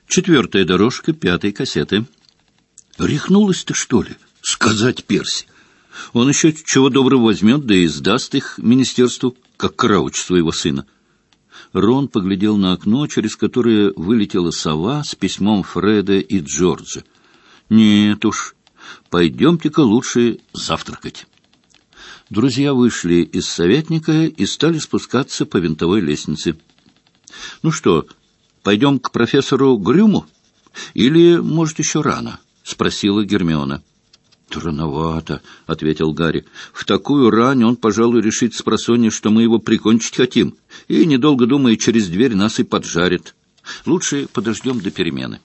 4-я дорожка 5-й кассеты. Рехнулась ты, что ли? Сказать Перси. Он еще чего доброго возьмет, да и сдаст их министерству, как Крауч своего сына. Рон поглядел на окно, через которое вылетела сова с письмом Фреда и Джорджа. Нет уж, пойдемте-ка лучше завтракать. Друзья вышли из советника и стали спускаться по винтовой лестнице. — Ну что, пойдем к профессору Грюму? Или, может, еще рано? — спросила Гермиона. — Рановато, — ответил Гарри. — В такую рань он, пожалуй, решит спросонья, что мы его прикончить хотим, и, недолго думая, через дверь нас и поджарит. Лучше подождем до перемены.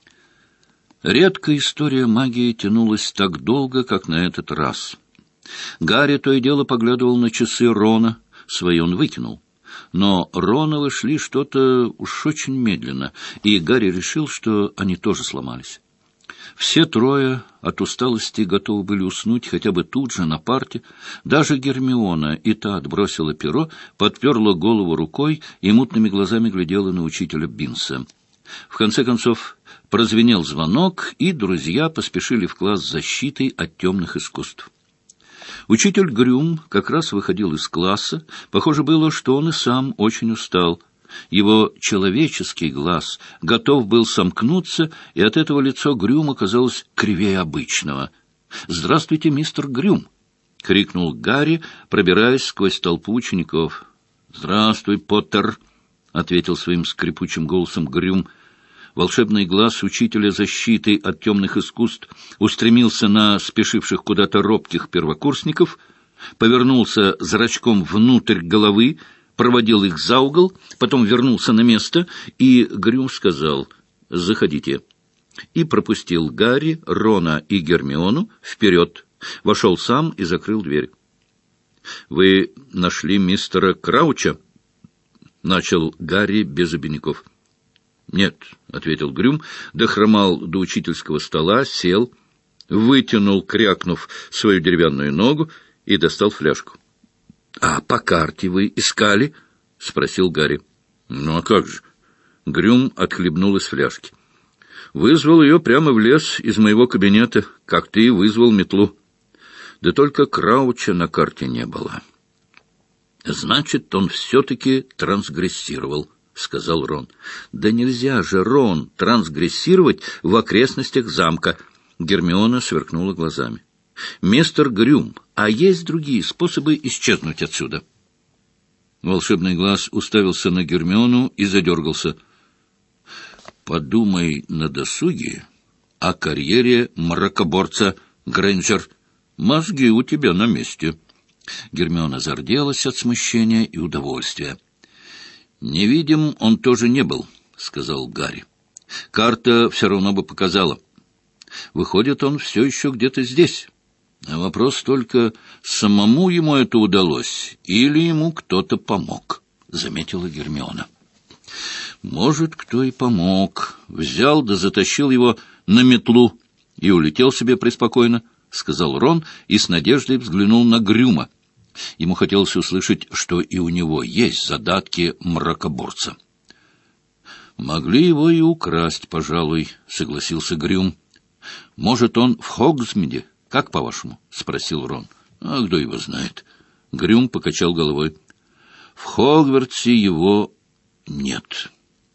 Редкая история магии тянулась так долго, как на этот раз. Гарри то и дело поглядывал на часы Рона, свои он выкинул. Но Роновы шли что-то уж очень медленно, и Гарри решил, что они тоже сломались. Все трое от усталости готовы были уснуть хотя бы тут же, на парте. Даже Гермиона, и та отбросила перо, подперла голову рукой и мутными глазами глядела на учителя Бинса. В конце концов прозвенел звонок, и друзья поспешили в класс защиты от темных искусств. Учитель Грюм как раз выходил из класса. Похоже было, что он и сам очень устал. Его человеческий глаз готов был сомкнуться, и от этого лицо Грюма казалось кривее обычного. «Здравствуйте, мистер Грюм!» — крикнул Гарри, пробираясь сквозь толпу учеников. «Здравствуй, Поттер!» — ответил своим скрипучим голосом Грюм. Волшебный глаз учителя защиты от темных искусств устремился на спешивших куда-то робких первокурсников, повернулся зрачком внутрь головы, проводил их за угол, потом вернулся на место, и Грюм сказал «Заходите», и пропустил Гарри, Рона и Гермиону вперед, вошел сам и закрыл дверь. «Вы нашли мистера Крауча?» — начал Гарри без обиняков. «Нет», — ответил Грюм, дохромал до учительского стола, сел, вытянул, крякнув, свою деревянную ногу и достал фляжку. — А по карте вы искали? — спросил Гарри. — Ну, а как же? Грюм отхлебнул из фляжки. — Вызвал ее прямо в лес из моего кабинета, как ты вызвал метлу. Да только Крауча на карте не было. — Значит, он все-таки трансгрессировал, — сказал Рон. — Да нельзя же, Рон, трансгрессировать в окрестностях замка. Гермиона сверкнула глазами. — Мистер Грюм, а есть другие способы исчезнуть отсюда? Волшебный глаз уставился на Гермиону и задергался. — Подумай на досуге о карьере мракоборца, Грейнджер. Мозги у тебя на месте. Гермиона зарделась от смущения и удовольствия. — Невидим он тоже не был, — сказал Гарри. — Карта все равно бы показала. Выходит, он все еще где-то здесь. Вопрос только, самому ему это удалось, или ему кто-то помог, — заметила Гермиона. — Может, кто и помог. Взял да затащил его на метлу и улетел себе преспокойно, — сказал Рон и с надеждой взглянул на Грюма. Ему хотелось услышать, что и у него есть задатки мракоборца. — Могли его и украсть, пожалуй, — согласился Грюм. — Может, он в Хогсмиде? Как, по-вашему? — спросил Рон. — А кто его знает? Грюм покачал головой. — В Хогвартсе его нет.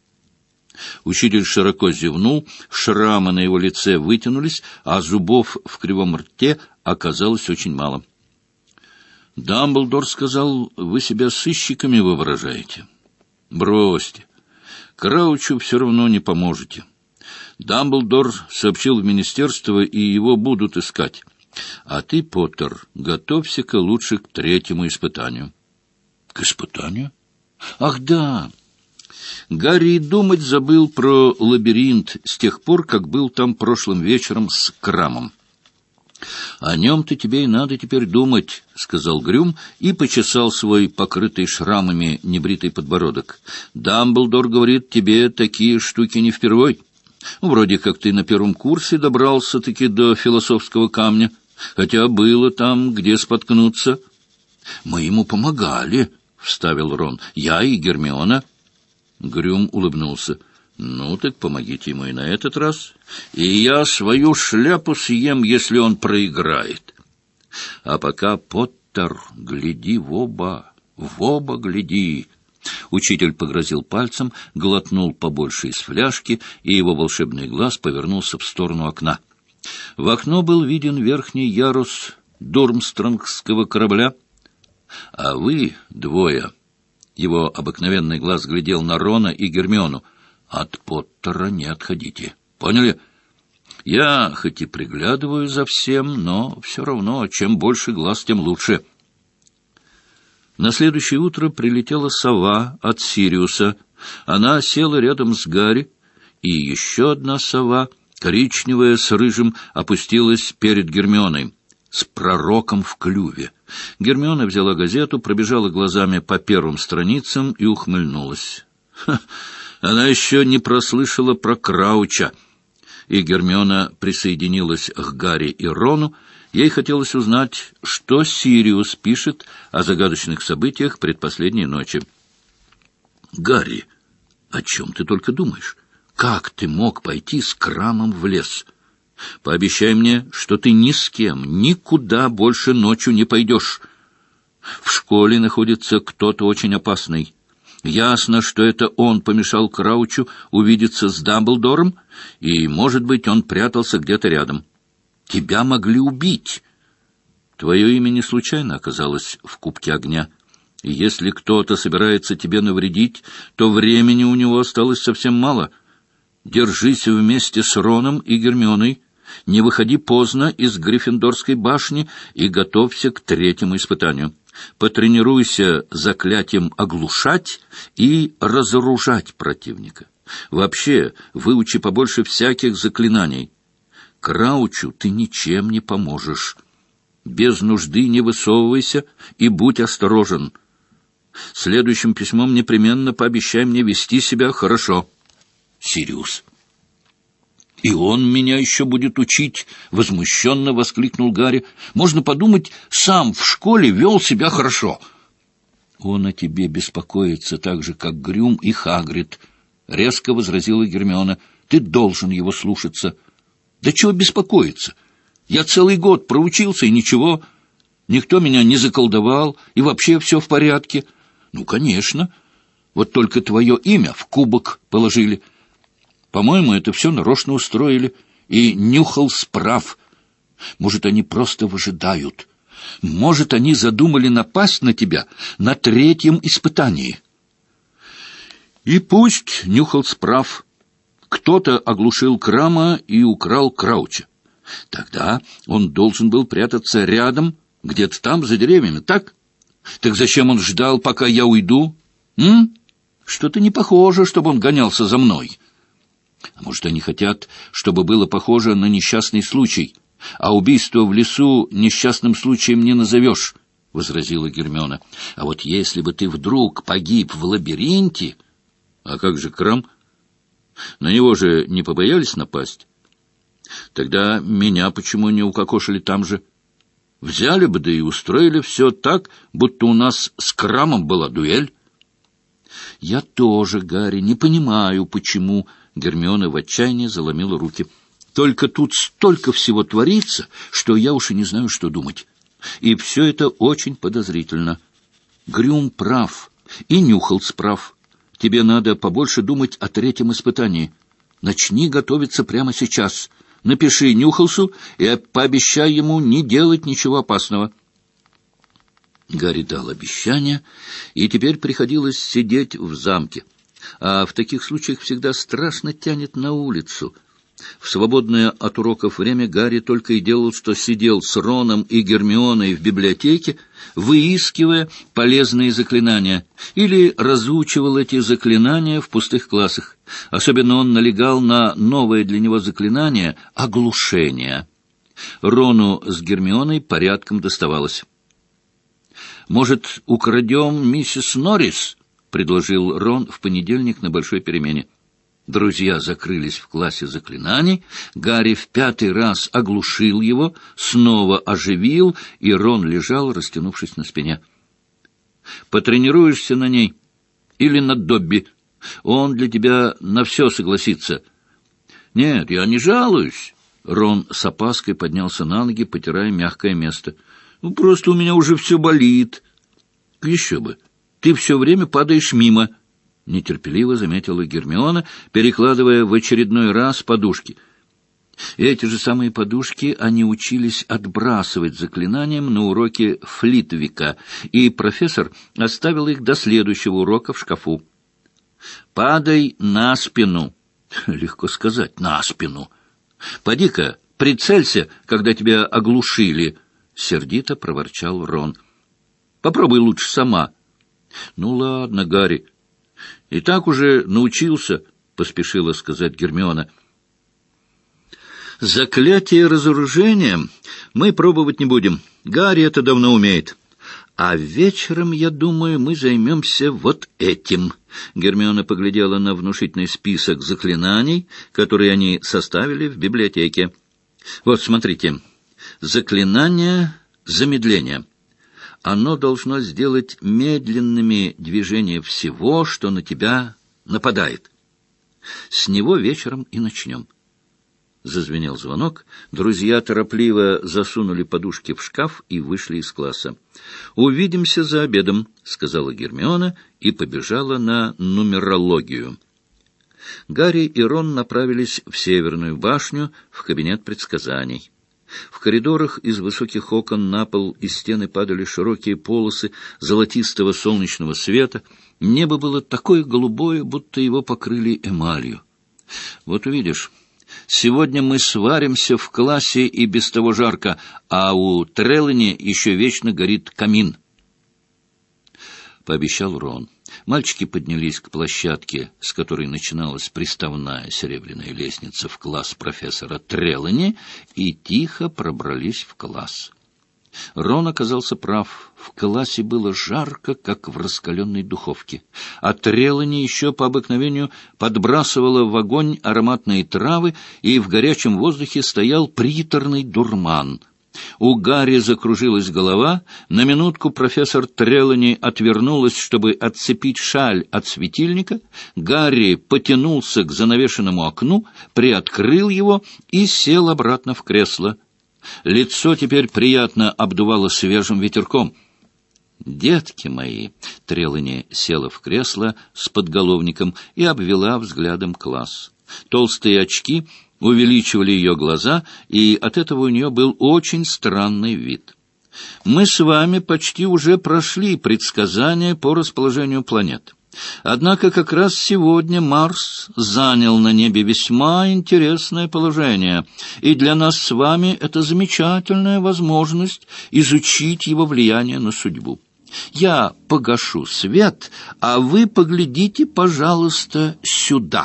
Учитель широко зевнул, шрамы на его лице вытянулись, а зубов в кривом рте оказалось очень мало. — Дамблдор сказал, вы себя сыщиками воображаете. — Бросьте. Краучу все равно не поможете. Дамблдор сообщил в министерство, и его будут искать. А ты, Поттер, готовься-ка лучше к 3-му испытанию. — К испытанию? Ах, да! Гарри думать забыл про лабиринт с тех пор, как был там прошлым вечером с Крамом. — О нем-то тебе и надо теперь думать, — сказал Грюм и почесал свой покрытый шрамами небритый подбородок. — Дамблдор говорит, тебе такие штуки не впервой. Вроде как ты на 1-м курсе добрался-таки до философского камня, хотя было там, где споткнуться. — Мы ему помогали, — вставил Рон. — Я и Гермиона. Грюм улыбнулся. — Ну, так помогите ему и на этот раз. И я свою шляпу съем, если он проиграет. А пока, Поттер, гляди в оба гляди. Учитель погрозил пальцем, глотнул побольше из фляжки, и его волшебный глаз повернулся в сторону окна. В окно был виден верхний ярус Дурмстронгского корабля. А вы двое... Его обыкновенный глаз глядел на Рона и Гермиону. От Поттера не отходите. Поняли? Я хоть и приглядываю за всем, но все равно, чем больше глаз, тем лучше. На следующее утро прилетела сова от Сириуса. Она села рядом с Гарри, и еще одна сова, коричневая с рыжим, опустилась перед Гермионой, с пророком в клюве. Гермиона взяла газету, пробежала глазами по первым страницам и ухмыльнулась. Она еще не прослышала про Крауча. И Гермиона присоединилась к Гарри и Рону. Ей хотелось узнать, что Сириус пишет о загадочных событиях предпоследней ночи. «Гарри, о чем ты только думаешь? Как ты мог пойти с Крамом в лес? Пообещай мне, что ты ни с кем, никуда больше ночью не пойдешь. В школе находится кто-то очень опасный. Ясно, что это он помешал Краучу увидеться с Дамблдором, и, может быть, он прятался где-то рядом. Тебя могли убить. Твое имя не случайно оказалось в кубке огня. И если кто-то собирается тебе навредить, то времени у него осталось совсем мало. Держись вместе с Роном и Гермионой. Не выходи поздно из Гриффиндорской башни и готовься к третьему испытанию. Потренируйся заклятием оглушать и разоружать противника. Вообще, выучи побольше всяких заклинаний. Краучу ты ничем не поможешь. Без нужды не высовывайся и будь осторожен. Следующим письмом непременно пообещай мне вести себя хорошо. Сириус. «И он меня еще будет учить!» — возмущенно воскликнул Гарри. «Можно подумать, сам в школе вел себя хорошо». «Он о тебе беспокоится так же, как Грюм и Хагрид», — резко возразила Гермиона. «Ты должен его слушаться». «Да чего беспокоиться? Я целый год проучился, и ничего. Никто меня не заколдовал, и вообще все в порядке». «Ну, конечно. Вот только твое имя в кубок положили. По-моему, это все нарочно устроили. И Нюхалс прав. Может, они просто выжидают. Может, они задумали напасть на тебя на третьем испытании». И пусть Нюхалс прав. Кто-то оглушил Крама и украл Крауча. Тогда он должен был прятаться рядом, где-то там, за деревьями, так? Так зачем он ждал, пока я уйду? Что-то не похоже, чтобы он гонялся за мной. А может, они хотят, чтобы было похоже на несчастный случай, а убийство в лесу несчастным случаем не назовешь, — возразила Гермиона. А вот если бы ты вдруг погиб в лабиринте... А как же Крам? На него же не побоялись напасть? Тогда меня почему не укокошили там же? Взяли бы, да и устроили все так, будто у нас с Крамом была дуэль. Я тоже, Гарри, не понимаю, почему... Гермиона в отчаянии заломила руки. Только тут столько всего творится, что я уж и не знаю, что думать. И все это очень подозрительно. Грюм прав, и Нюхалс прав. Тебе надо побольше думать о третьем испытании. Начни готовиться прямо сейчас. Напиши Нюхалсу и пообещай ему не делать ничего опасного. Гарри дал обещание, и теперь приходилось сидеть в замке. А в таких случаях всегда страшно тянет на улицу. В свободное от уроков время Гарри только и делал, что сидел с Роном и Гермионой в библиотеке, выискивая полезные заклинания, или разучивал эти заклинания в пустых классах. Особенно он налегал на новое для него заклинание — оглушение. Рону с Гермионой порядком доставалось. «Может, украдем миссис Норрис?» — предложил Рон в понедельник на большой перемене. Друзья закрылись в классе заклинаний, Гарри в 5-й раз оглушил его, снова оживил, и Рон лежал, растянувшись на спине. «Потренируешься на ней или на Добби?» Он для тебя на все согласится. Нет, я не жалуюсь. Рон с опаской поднялся на ноги, потирая мягкое место. Ну, просто у меня уже все болит. Еще бы. Ты все время падаешь мимо, — нетерпеливо заметила Гермиона, перекладывая в очередной раз подушки. Эти же самые подушки они учились отбрасывать заклинанием на уроке Флитвика, и профессор оставил их до следующего урока в шкафу. «Падай на спину». Легко сказать, на спину. «Поди-ка, прицелься, когда тебя оглушили», — сердито проворчал Рон. «Попробуй лучше сама». «Ну ладно, Гарри. И так уже научился», — поспешила сказать Гермиона. «Заклятие разоружения мы пробовать не будем. Гарри это давно умеет. А вечером, я думаю, мы займемся вот этим». Гермиона поглядела на внушительный список заклинаний, которые они составили в библиотеке. «Вот, смотрите. Заклинание замедления. Оно должно сделать медленными движения всего, что на тебя нападает. С него вечером и начнем». Зазвенел звонок. Друзья торопливо засунули подушки в шкаф и вышли из класса. «Увидимся за обедом», — сказала Гермиона и побежала на нумерологию. Гарри и Рон направились в Северную башню, в кабинет предсказаний. В коридорах из высоких окон на пол и стены падали широкие полосы золотистого солнечного света. Небо было такое голубое, будто его покрыли эмалью. «Вот увидишь, сегодня мы сваримся в классе, и без того жарко, а у Трелани еще вечно горит камин», — пообещал Рон. Мальчики поднялись к площадке, с которой начиналась приставная серебряная лестница в класс профессора Трелани, и тихо пробрались в класс. Рон оказался прав. В классе было жарко, как в раскаленной духовке. А Трелани еще по обыкновению подбрасывала в огонь ароматные травы, и в горячем воздухе стоял приторный дурман. У Гарри закружилась голова. На минутку профессор Трелани отвернулась, чтобы отцепить шаль от светильника. Гарри потянулся к занавешенному окну, приоткрыл его и сел обратно в кресло. Лицо теперь приятно обдувало свежим ветерком. «Детки мои!» — Трелани села в кресло с подголовником и обвела взглядом класс. Толстые очки увеличивали ее глаза, и от этого у нее был очень странный вид. «Мы с вами почти уже прошли предсказания по расположению планет. Однако как раз сегодня Марс занял на небе весьма интересное положение, и для нас с вами это замечательная возможность изучить его влияние на судьбу. Я погашу свет, а вы поглядите, пожалуйста, сюда».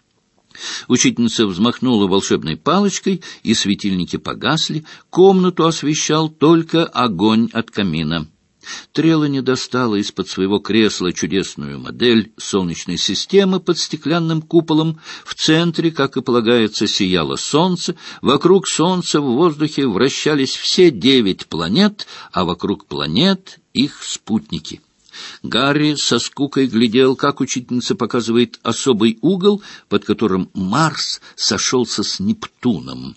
Учительница взмахнула волшебной палочкой, и светильники погасли. Комнату освещал только огонь от камина. Трелани достала из-под своего кресла чудесную модель солнечной системы под стеклянным куполом. В центре, как и полагается, сияло солнце. Вокруг солнца в воздухе вращались все 9 планет, а вокруг планет их спутники. Гарри со скукой глядел, как учительница показывает особый угол, под которым Марс сошелся с Нептуном.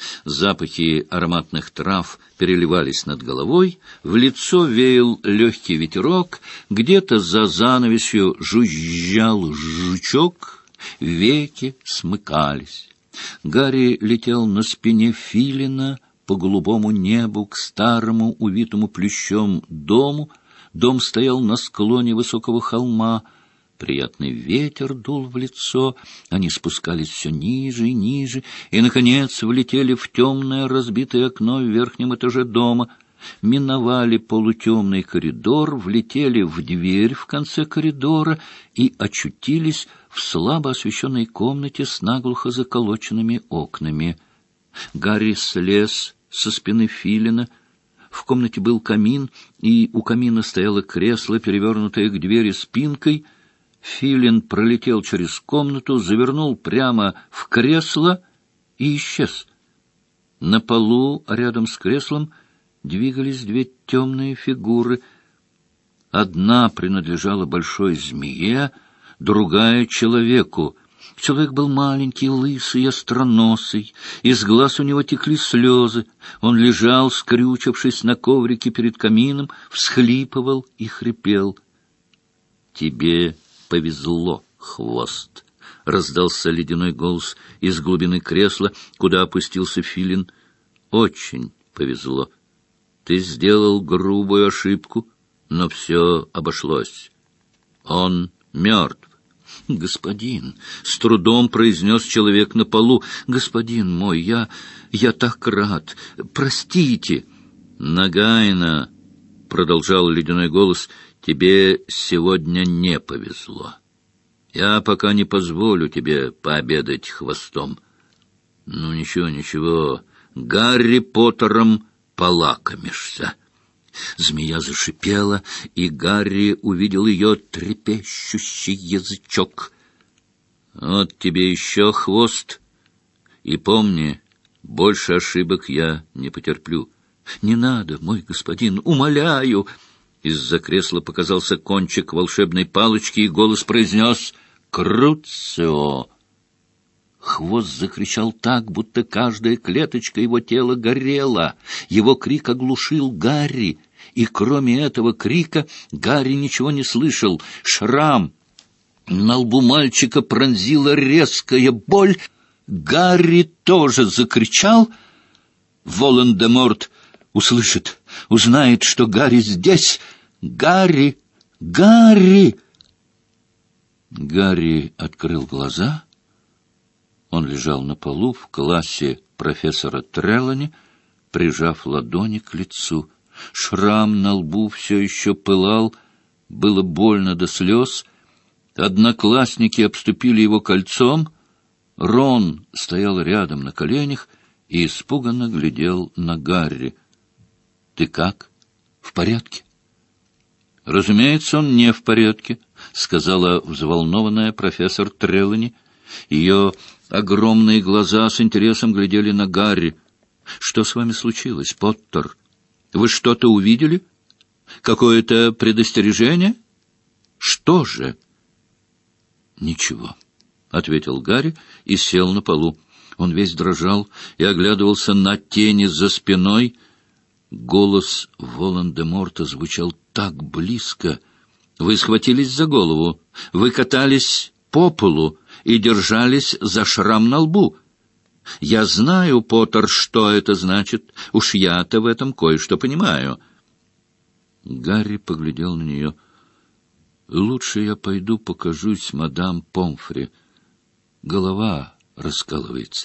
Запахи ароматных трав переливались над головой, в лицо веял легкий ветерок, где-то за занавесью жужжал жучок, веки смыкались. Гарри летел на спине филина по голубому небу к старому, увитому плющом дому. Дом стоял на склоне высокого холма. Приятный ветер дул в лицо, они спускались все ниже и ниже, и, наконец, влетели в темное разбитое окно в верхнем этаже дома, миновали полутемный коридор, влетели в дверь в конце коридора и очутились в слабо освещенной комнате с наглухо заколоченными окнами. Гарри слез со спины филина. В комнате был камин, и у камина стояло кресло, перевернутое к двери спинкой. Филин пролетел через комнату, завернул прямо в кресло и исчез. На полу рядом с креслом двигались 2 темные фигуры. Одна принадлежала большой змее, другая человеку. Человек был маленький, лысый, остроносый, из глаз у него текли слезы. Он лежал, скрючившись на коврике перед камином, всхлипывал и хрипел. — Тебе повезло, Хвост! — раздался ледяной голос из глубины кресла, куда опустился Филин. — Очень повезло. Ты сделал грубую ошибку, но все обошлось. Он мертв. — Господин, — с трудом произнес человек на полу, — господин мой, я так рад. Простите. — Нагайна, — продолжал ледяной голос, — тебе сегодня не повезло. Я пока не позволю тебе пообедать хвостом. Ну, ничего, ничего, Гарри Поттером полакомишься. Змея зашипела, и Гарри увидел ее трепещущий язычок. Вот тебе еще хвост. И помни, больше ошибок я не потерплю. Не надо, мой господин, умоляю. Из-за кресла показался кончик волшебной палочки, и голос произнес «Круцио». Хвост закричал так, будто каждая клеточка его тела горела. Его крик оглушил Гарри, и кроме этого крика Гарри ничего не слышал. Шрам на лбу мальчика пронзила резкая боль. Гарри тоже закричал. Волан-де-Морт услышит, узнает, что Гарри здесь. Гарри! Гарри! Гарри открыл глаза. Он лежал на полу в классе профессора Трелани, прижав ладони к лицу. Шрам на лбу все еще пылал, было больно до слез. Одноклассники обступили его кольцом. Рон стоял рядом на коленях и испуганно глядел на Гарри. — Ты как? В порядке? — Разумеется, он не в порядке, — сказала взволнованная профессор Трелани. Ее огромные глаза с интересом глядели на Гарри. — Что с вами случилось, Поттер? Вы что-то увидели? Какое-то предостережение? Что же? — Ничего, — ответил Гарри и сел на полу. Он весь дрожал и оглядывался на тени за спиной. Голос Волан-де-Морта звучал так близко. Вы схватились за голову, вы катались по полу и держались за шрам на лбу. Я знаю, Поттер, что это значит. Уж я-то в этом кое-что понимаю. Гарри поглядел на нее. Лучше я пойду покажусь мадам Помфри. Голова раскалывается.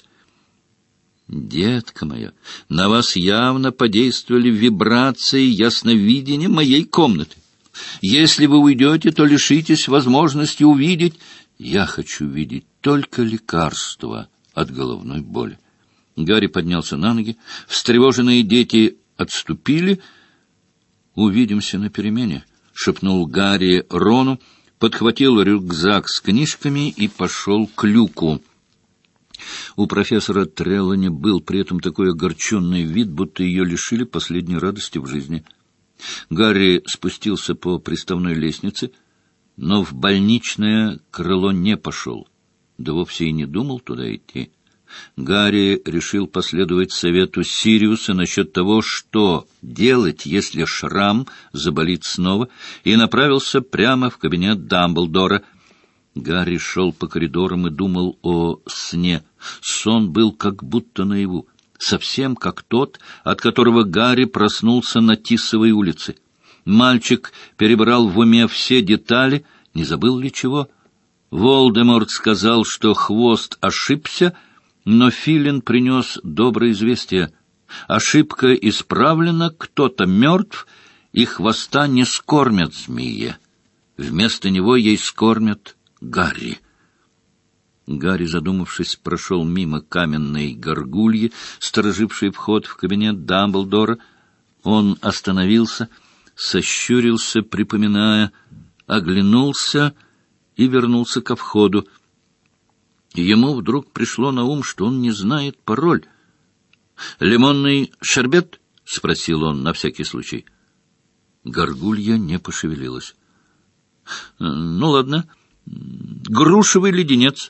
Детка моя, на вас явно подействовали вибрации ясновидения моей комнаты. Если вы уйдете, то лишитесь возможности увидеть. Я хочу видеть только лекарства от головной боли. Гарри поднялся на ноги. Встревоженные дети отступили. «Увидимся на перемене», — шепнул Гарри Рону, подхватил рюкзак с книжками и пошел к люку. У профессора Трелани был при этом такой огорченный вид, будто ее лишили последней радости в жизни. Гарри спустился по приставной лестнице, но в больничное крыло не пошел, да вовсе и не думал туда идти. Гарри решил последовать совету Сириуса насчет того, что делать, если шрам заболит снова, и направился прямо в кабинет Дамблдора. Гарри шел по коридорам и думал о сне. Сон был как будто наяву, совсем как тот, от которого Гарри проснулся на Тисовой улице. Мальчик перебрал в уме все детали, не забыл ли чего. Волдеморт сказал, что Хвост ошибся, но Филин принес доброе известие. Ошибка исправлена, кто-то мертв, и Хвоста не скормят змее. Вместо него ей скормят Гарри. Гарри, задумавшись, прошел мимо каменной горгульи, сторожившей вход в кабинет Дамблдора. Он остановился, сощурился, припоминая, оглянулся и вернулся ко входу. Ему вдруг пришло на ум, что он не знает пароль. «Лимонный шербет?» — спросил он на всякий случай. Горгулья не пошевелилась. «Ну, ладно, Грушевый леденец.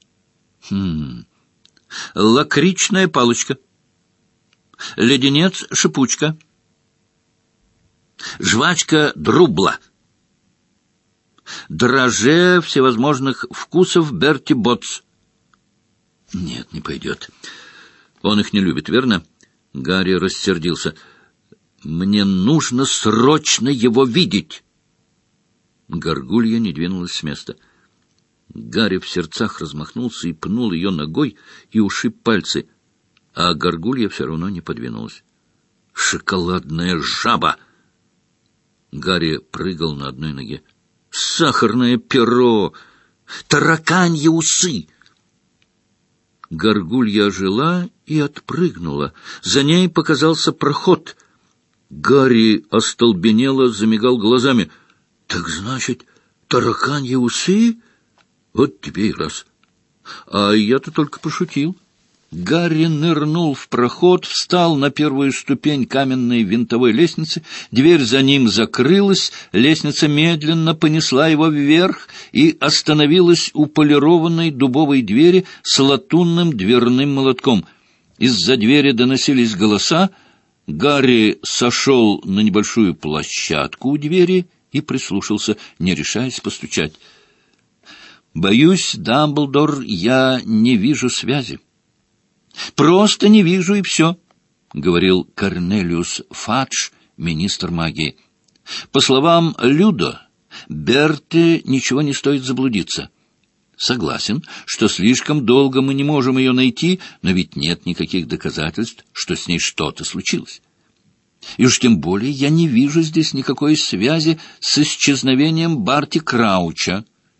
Лакричная палочка. Леденец-шипучка. Жвачка Друбла. Драже всевозможных вкусов Берти Ботс. Нет, не пойдет. Он их не любит, верно? Гарри рассердился. Мне нужно срочно его видеть. Горгулья не двинулась с места. Гарри в сердцах размахнулся и пнул ее ногой и ушиб пальцы, а Горгулья все равно не подвинулась. «Шоколадная жаба!» Гарри прыгал на одной ноге. «Сахарное перо! Тараканьи усы!» Горгулья ожила и отпрыгнула. За ней показался проход. Гарри остолбенело замигал глазами. «Так значит, тараканьи усы? Вот тебе и раз. А я-то только пошутил». Гарри нырнул в проход, встал на первую ступень каменной винтовой лестницы, дверь за ним закрылась, лестница медленно понесла его вверх и остановилась у полированной дубовой двери с латунным дверным молотком. Из-за двери доносились голоса. Гарри сошел на небольшую площадку у двери и прислушался, не решаясь постучать. «Боюсь, Дамблдор, я не вижу связи». «Просто не вижу, и все», — говорил Корнелиус Фадж, министр магии. «По словам Людо, Берте ничего не стоит заблудиться. Согласен, что слишком долго мы не можем ее найти, но ведь нет никаких доказательств, что с ней что-то случилось. И уж тем более я не вижу здесь никакой связи с исчезновением Барти Крауча».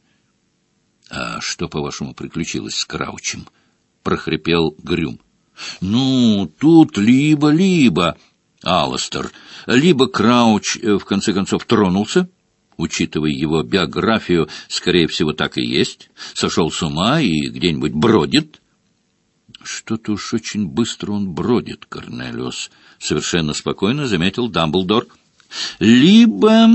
«А что, по-вашему, приключилось с Краучем?» — прохрипел Грюм. «Ну, тут либо, Алластер, либо Крауч, в конце концов, тронулся, учитывая его биографию, скорее всего, так и есть, сошел с ума и где-нибудь бродит». «Что-то уж очень быстро он бродит, Корнелиус», — совершенно спокойно заметил Дамблдор. «Либо...»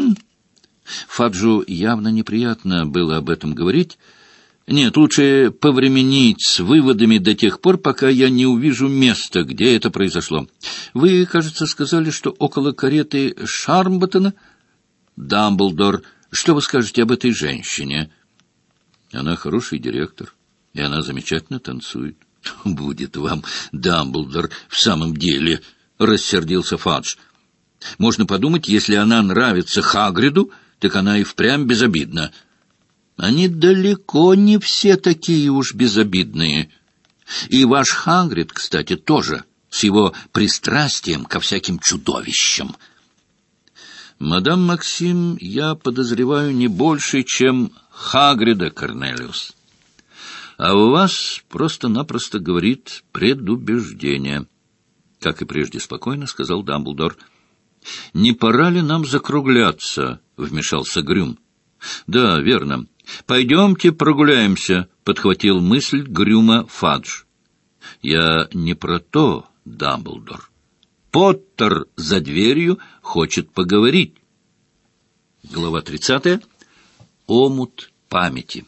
Фаджу явно неприятно было об этом говорить. «Нет, лучше повременить с выводами до тех пор, пока я не увижу места, где это произошло. Вы, кажется, сказали, что около кареты Шармботтона. Дамблдор, что вы скажете об этой женщине?» «Она хороший директор, и она замечательно танцует». «Будет вам, Дамблдор, в самом деле», — рассердился Фадж. «Можно подумать, если она нравится Хагриду, так она и впрямь безобидна». «Они далеко не все такие уж безобидные. И ваш Хагрид, кстати, тоже, с его пристрастием ко всяким чудовищам». «Мадам Максим, я подозреваю не больше, чем Хагрида, Корнелиус. А у вас просто-напросто говорит предубеждение», — как и прежде спокойно сказал Дамблдор. «Не пора ли нам закругляться?» — вмешался Грюм. «Да, верно. Пойдемте прогуляемся», — подхватил мысль Грюма Фадж. «Я не про то, Дамблдор. Поттер за дверью хочет поговорить». Глава 30. Омут памяти.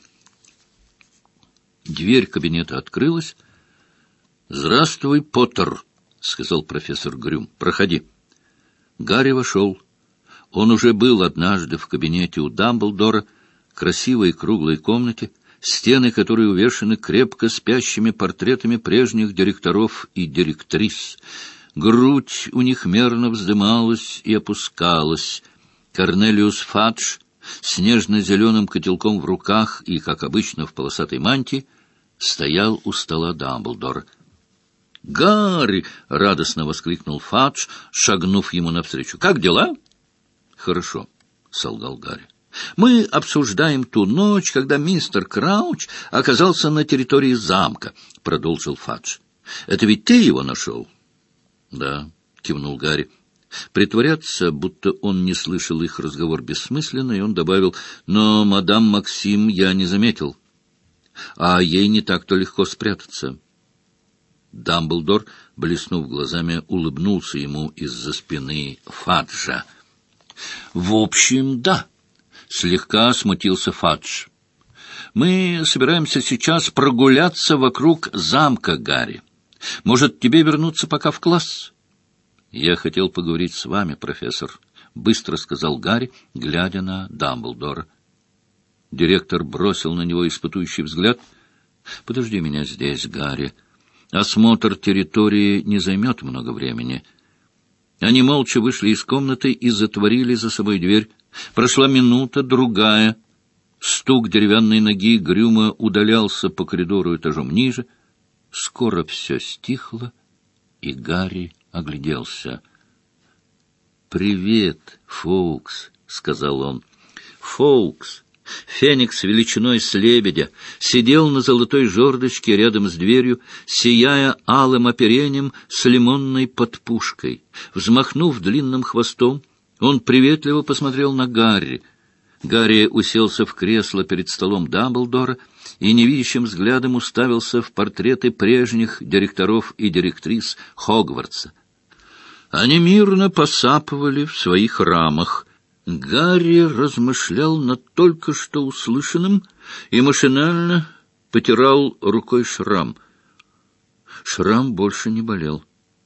Дверь кабинета открылась. «Здравствуй, Поттер», — сказал профессор Грюм. «Проходи». Гарри вошел. Он уже был однажды в кабинете у Дамблдора, красивой круглой комнате, стены которой увешаны крепко спящими портретами прежних директоров и директрис. Грудь у них мерно вздымалась и опускалась. Корнелиус Фадж с нежно-зеленым котелком в руках и, как обычно, в полосатой мантии, стоял у стола Дамблдора. «Гарри!» — радостно воскликнул Фадж, шагнув ему навстречу. «Как дела?» «Хорошо», — солгал Гарри. «Мы обсуждаем ту ночь, когда мистер Крауч оказался на территории замка», — продолжил Фадж. «Это ведь ты его нашел?» «Да», — кивнул Гарри. Притворяться, будто он не слышал их разговор, бессмысленно, и он добавил: «Но мадам Максим я не заметил, а ей не так-то легко спрятаться». Дамблдор, блеснув глазами, улыбнулся ему из-за спины Фаджа. «В общем, да», — слегка смутился Фадж. Мы собираемся сейчас прогуляться вокруг замка, Гарри. Может, тебе вернуться пока в класс? Я хотел поговорить с вами, профессор, — быстро сказал Гарри, глядя на Дамблдора. Директор бросил на него испытующий взгляд. — Подожди меня здесь, Гарри. Осмотр территории не займет много времени. Они молча вышли из комнаты и затворили за собой дверь. Прошла минута, другая. Стук деревянной ноги Грюма удалялся по коридору этажом ниже. Скоро все стихло, и Гарри огляделся. «Привет, Фоукс», — сказал он. Фоукс, феникс величиной с лебедя, сидел на золотой жердочке рядом с дверью, сияя алым оперением с лимонной подпушкой. Взмахнув длинным хвостом, он приветливо посмотрел на Гарри. Гарри уселся в кресло перед столом Дамблдора и невидящим взглядом уставился в портреты прежних директоров и директрис Хогвартса. Они мирно посапывали в своих рамах. Гарри размышлял над только что услышанным и машинально потирал рукой шрам. Шрам больше не болел.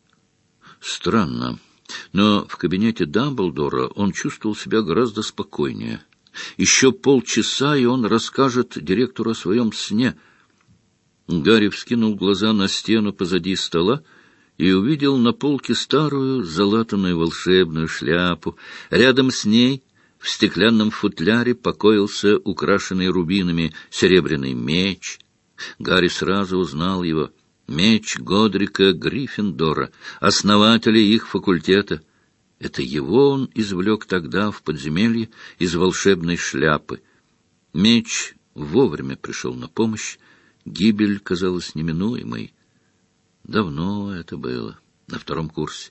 Странно, но в кабинете Дамблдора он чувствовал себя гораздо спокойнее. Еще полчаса, и он расскажет директору о своем сне. Гарри вскинул глаза на стену позади стола и увидел на полке старую залатанную волшебную шляпу. Рядом с ней в стеклянном футляре покоился украшенный рубинами серебряный меч. Гарри сразу узнал его. Меч Годрика Гриффиндора, основателя их факультета. Это его он извлек тогда в подземелье из волшебной шляпы. Меч вовремя пришел на помощь. Гибель казалась неминуемой. Давно это было, на 2-м курсе.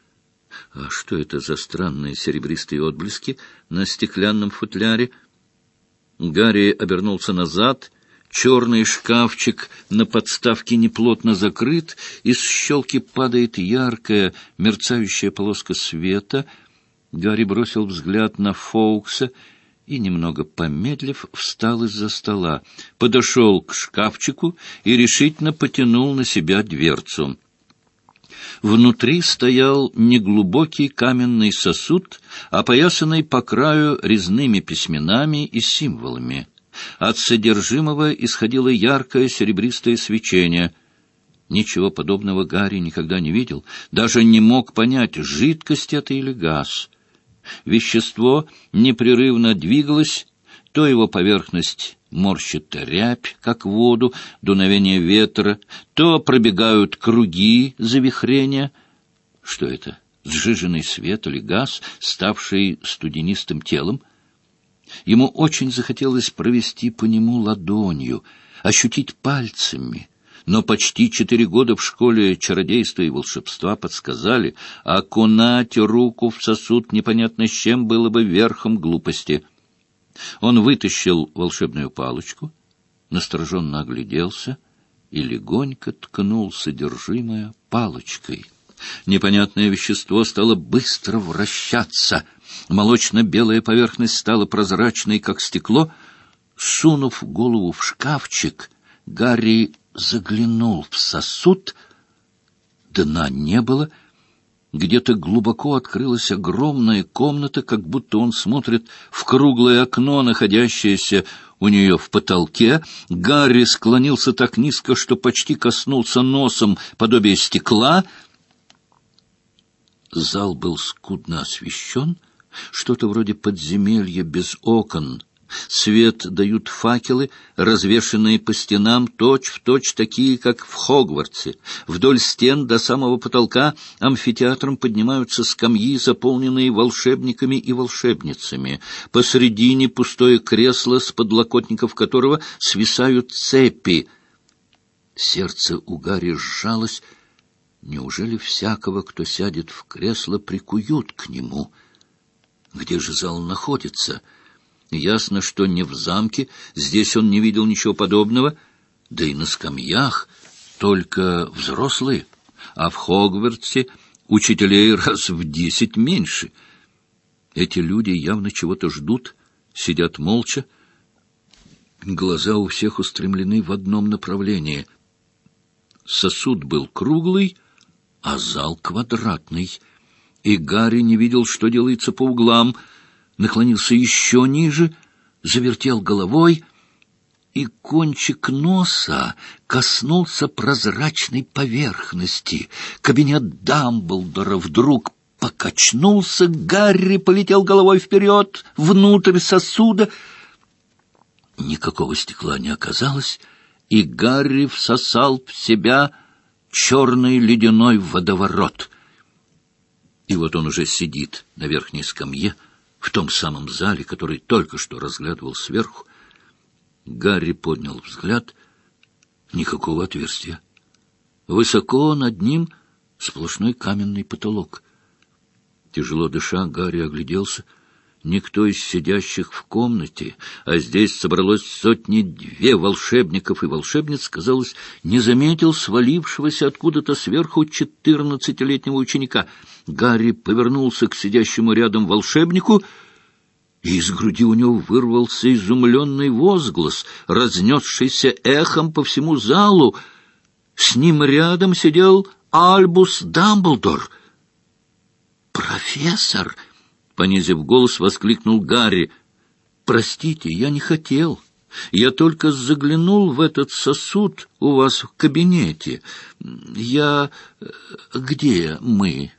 А что это за странные серебристые отблески на стеклянном футляре? Гарри обернулся назад. Черный шкафчик на подставке неплотно закрыт, из щелки падает яркая, мерцающая полоска света. Гарри бросил взгляд на Фоукса и, немного помедлив, встал из-за стола, подошел к шкафчику и решительно потянул на себя дверцу. Внутри стоял неглубокий каменный сосуд, опоясанный по краю резными письменами и символами. От содержимого исходило яркое серебристое свечение. Ничего подобного Гарри никогда не видел, даже не мог понять, жидкость это или газ. Вещество непрерывно двигалось, то его поверхность морщит рябь, как воду, дуновение ветра, то пробегают круги завихрения. Что это? Сжиженный свет или газ, ставший студенистым телом? Ему очень захотелось провести по нему ладонью, ощутить пальцами, но почти 4 года в школе чародейства и волшебства подсказали, окунать руку в сосуд непонятно с чем было бы верхом глупости. Он вытащил волшебную палочку, настороженно огляделся и легонько ткнул содержимое палочкой. Непонятное вещество стало быстро вращаться. Молочно-белая поверхность стала прозрачной, как стекло. Сунув голову в шкафчик, Гарри заглянул в сосуд. Дна не было. Где-то глубоко открылась огромная комната, как будто он смотрит в круглое окно, находящееся у нее в потолке. Гарри склонился так низко, что почти коснулся носом подобия стекла. Зал был скудно освещен, что-то вроде подземелья без окон. Свет дают факелы, развешанные по стенам, точь-в-точь такие, как в Хогвартсе. Вдоль стен до самого потолка амфитеатром поднимаются скамьи, заполненные волшебниками и волшебницами. Посредине пустое кресло, с подлокотников которого свисают цепи. Сердце у Гарри сжалось. Неужели всякого, кто сядет в кресло, прикуют к нему? Где же зал находится? Ясно, что не в замке, здесь он не видел ничего подобного, да и на скамьях только взрослые, а в Хогвартсе учителей раз в 10 меньше. Эти люди явно чего-то ждут, сидят молча. Глаза у всех устремлены в одном направлении. Сосуд был круглый, а зал квадратный. И Гарри не видел, что делается по углам. Наклонился еще ниже, завертел головой, и кончик носа коснулся прозрачной поверхности. Кабинет Дамблдора вдруг покачнулся, Гарри полетел головой вперед, внутрь сосуда. Никакого стекла не оказалось, и Гарри всосал в себя черный ледяной водоворот. И вот он уже сидит на верхней скамье, в том самом зале, который только что разглядывал сверху. Гарри поднял взгляд. Никакого отверстия. Высоко над ним сплошной каменный потолок. Тяжело дыша, Гарри огляделся. Никто из сидящих в комнате, а здесь собралось 100-2 волшебников и волшебниц, казалось, не заметил свалившегося откуда-то сверху 14-летнего ученика. Гарри повернулся к сидящему рядом волшебнику, и из груди у него вырвался изумленный возглас, разнесшийся эхом по всему залу. С ним рядом сидел Альбус Дамблдор. «Профессор!» — понизив голос, воскликнул Гарри. «Простите, я не хотел. Я только заглянул в этот сосуд у вас в кабинете. Где мы?»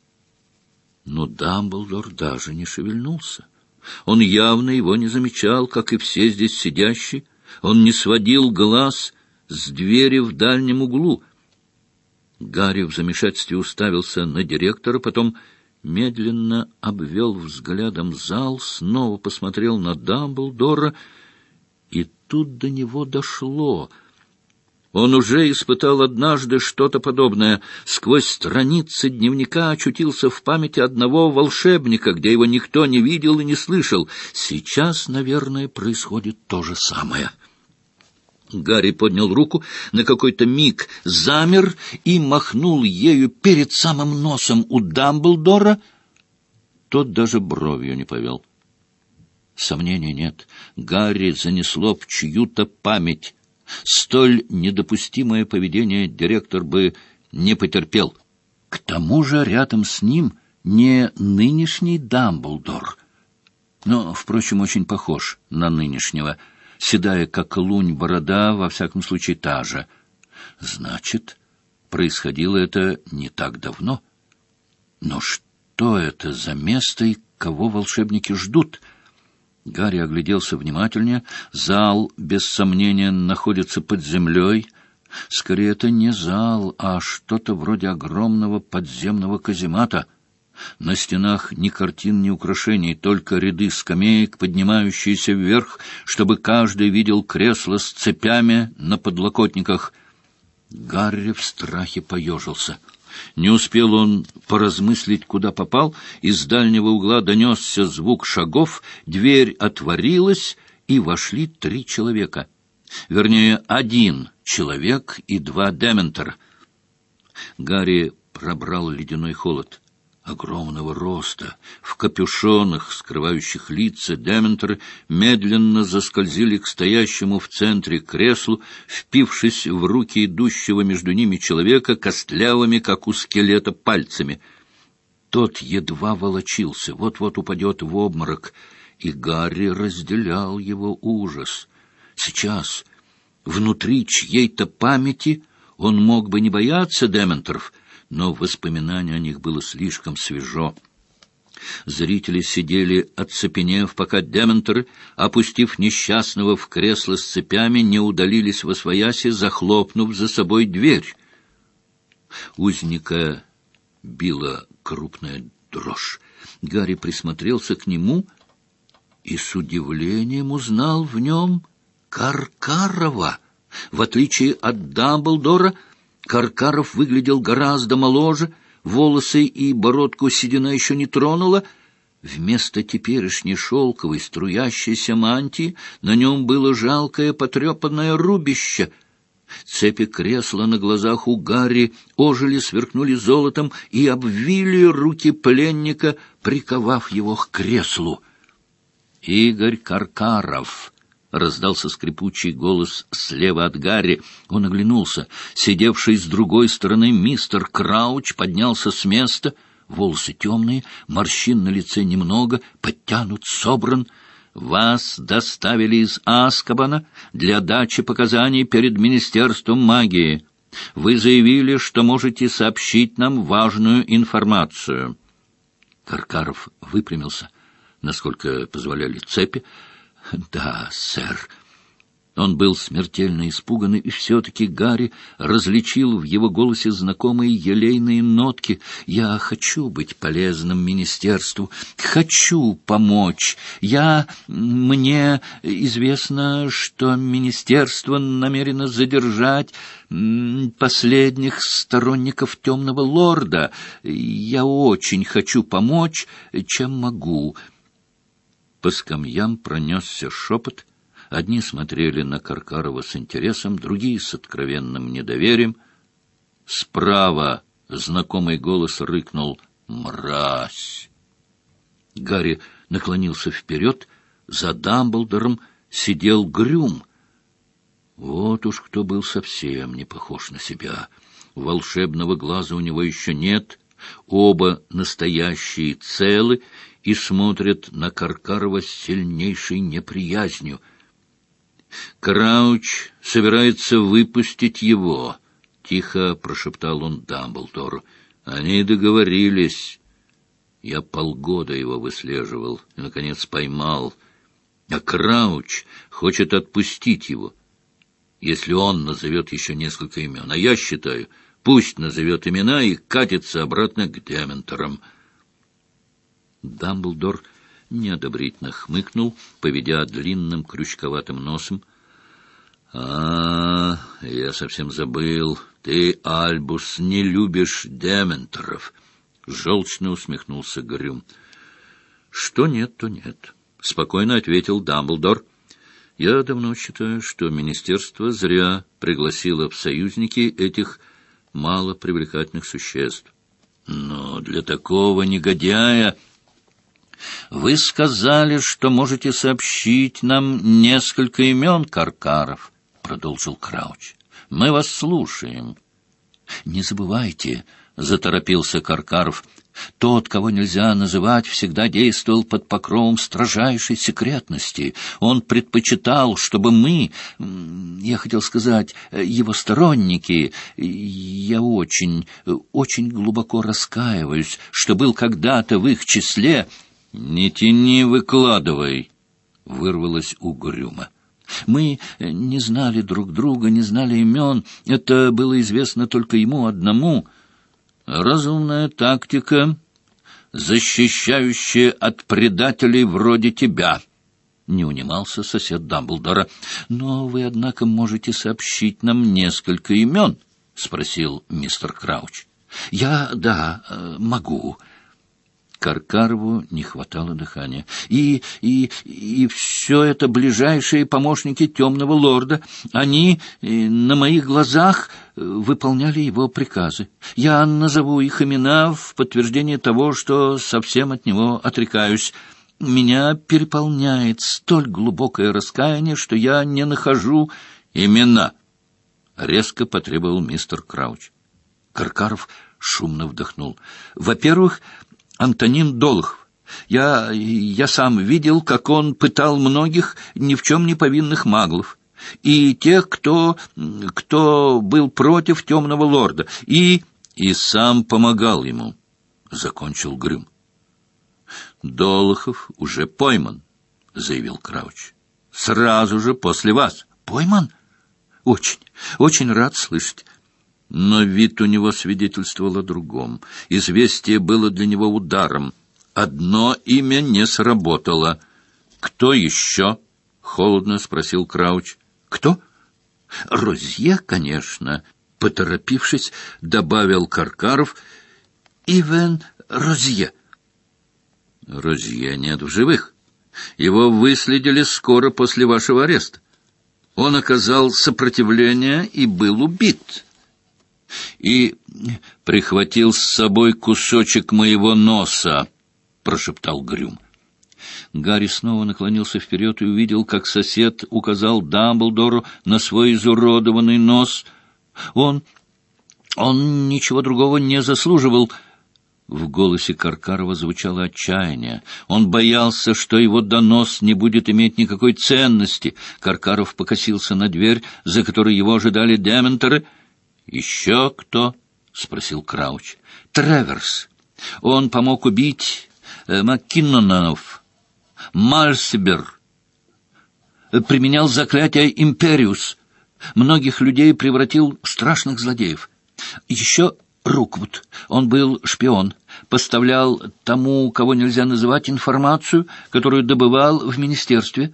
Но Дамблдор даже не шевельнулся. Он явно его не замечал, как и все здесь сидящие. Он не сводил глаз с двери в дальнем углу. Гарри в замешательстве уставился на директора, потом медленно обвел взглядом зал, снова посмотрел на Дамблдора, и тут до него дошло. Он уже испытал однажды что-то подобное. Сквозь страницы дневника очутился в памяти одного волшебника, где его никто не видел и не слышал. Сейчас, наверное, происходит то же самое. Гарри поднял руку, на какой-то миг замер и махнул ею перед самым носом у Дамблдора. Тот даже бровью не повел. Сомнений нет. Гарри занесло в чью-то память. Столь недопустимое поведение директор бы не потерпел. К тому же рядом с ним не нынешний Дамблдор, но, впрочем, очень похож на нынешнего. Седая, как лунь, борода, во всяком случае, та же. Значит, происходило это не так давно. Но что это за место и кого волшебники ждут? Гарри огляделся внимательнее. Зал, без сомнения, находится под землей. Скорее, это не зал, а что-то вроде огромного подземного каземата. На стенах ни картин, ни украшений, только ряды скамеек, поднимающиеся вверх, чтобы каждый видел кресло с цепями на подлокотниках. Гарри в страхе поежился. Не успел он поразмыслить, куда попал, из дальнего угла донесся звук шагов, дверь отворилась, и вошли 3 человека. Вернее, 1 человек и 2 дементора. Гарри пробрал ледяной холод. Огромного роста, в капюшонах, скрывающих лица, дементоры медленно заскользили к стоящему в центре креслу, впившись в руки идущего между ними человека костлявыми, как у скелета, пальцами. Тот едва волочился, вот-вот упадет в обморок, и Гарри разделял его ужас. Сейчас, внутри чьей-то памяти, он мог бы не бояться дементоров, но воспоминание о них было слишком свежо. Зрители сидели, оцепенев, пока дементоры, опустив несчастного в кресло с цепями, не удалились восвояси, захлопнув за собой дверь. Узника била крупная дрожь. Гарри присмотрелся к нему и с удивлением узнал в нем Каркарова. В отличие от Дамблдора, Каркаров выглядел гораздо моложе, волосы и бородку седина еще не тронула. Вместо теперешней шелковой струящейся мантии на нем было жалкое потрепанное рубище. Цепи кресла на глазах у Гарри ожили, сверкнули золотом и обвили руки пленника, приковав его к креслу. «Игорь Каркаров», Раздался скрипучий голос слева от Гарри. Он оглянулся. Сидевший с другой стороны мистер Крауч поднялся с места. Волосы темные, морщин на лице немного, подтянут, собран. «Вас доставили из Азкабана для дачи показаний перед Министерством магии. Вы заявили, что можете сообщить нам важную информацию». Каркаров выпрямился, насколько позволяли цепи. «Да, сэр». Он был смертельно испуган, и все-таки Гарри различил в его голосе знакомые елейные нотки. «Я хочу быть полезным министерству, хочу помочь. Мне известно, что министерство намерено задержать последних сторонников темного лорда. Я очень хочу помочь, чем могу». По скамьям пронесся шепот. Одни смотрели на Каркарова с интересом, другие с откровенным недоверием. Справа знакомый голос рыкнул: «Мразь!». Гарри наклонился вперед. За Дамблдором сидел Грюм. Вот уж кто был совсем не похож на себя. Волшебного глаза у него еще нет. Оба настоящие целы и смотрят на Каркарова с сильнейшей неприязнью. «Крауч собирается выпустить его», — тихо прошептал он Дамблдору. «Они договорились. Я полгода его выслеживал и, наконец, поймал. А Крауч хочет отпустить его, если он назовет еще несколько имен. А я считаю, пусть назовет имена и катится обратно к Дементорам». Дамблдор неодобрительно хмыкнул, поведя длинным крючковатым носом. «Я совсем забыл. Ты, Альбус, не любишь Дементоров», — желчно усмехнулся Грюм. «Что нет, то нет», — спокойно ответил Дамблдор. «Я давно считаю, что министерство зря пригласило в союзники этих малопривлекательных существ. Но для такого негодяя...» «Вы сказали, что можете сообщить нам несколько имен, Каркаров», — продолжил Крауч. «Мы вас слушаем». «Не забывайте», — заторопился Каркаров, — «тот, кого нельзя называть, всегда действовал под покровом строжайшей секретности. Он предпочитал, чтобы мы, я хотел сказать, его сторонники, я очень, очень глубоко раскаиваюсь, что был когда-то в их числе...» «Не тяни, выкладывай», — вырвалось у Грюма. «Мы не знали друг друга, не знали имен. Это было известно только ему одному. Разумная тактика, защищающая от предателей вроде тебя», — не унимался сосед Дамблдора. «Но вы, однако, можете сообщить нам несколько имен?» — спросил мистер Крауч. «Да, могу». Каркарову не хватало дыхания. И все это ближайшие помощники темного лорда. Они на моих глазах выполняли его приказы. Я назову их имена в подтверждение того, что совсем от него отрекаюсь. Меня переполняет столь глубокое раскаяние, что я не нахожу имена. Резко потребовал мистер Крауч. Каркаров шумно вдохнул. «Во-первых, Антонин Долохов. Я сам видел, как он пытал многих ни в чем не повинных маглов. И тех, кто был против темного лорда. И сам помогал ему», — закончил Грюм. «Долохов уже пойман», — заявил Крауч. «Сразу же после вас». «Пойман? Очень, очень рад слышать». Но вид у него свидетельствовал о другом. Известие было для него ударом. Одно имя не сработало. «Кто еще?» — холодно спросил Крауч. «Кто?» «Розье, конечно», — поторопившись, добавил Каркаров. «Ивен Розье». «Розье нет в живых. Его выследили скоро после вашего ареста. Он оказал сопротивление и был убит. И прихватил с собой кусочек моего носа», — прошептал Грюм. Гарри снова наклонился вперед и увидел, как сосед указал Дамблдору на свой изуродованный нос. Он ничего другого не заслуживал. В голосе Каркарова звучало отчаяние. Он боялся, что его донос не будет иметь никакой ценности. Каркаров покосился на дверь, за которой его ожидали дементоры. «Еще кто?» — спросил Крауч. «Треверс. Он помог убить Маккиннонов. Мальсибер. Применял заклятие Империус. Многих людей превратил в страшных злодеев. Еще Руквуд. Он был шпион. Поставлял тому, кого нельзя называть, информацию, которую добывал в министерстве».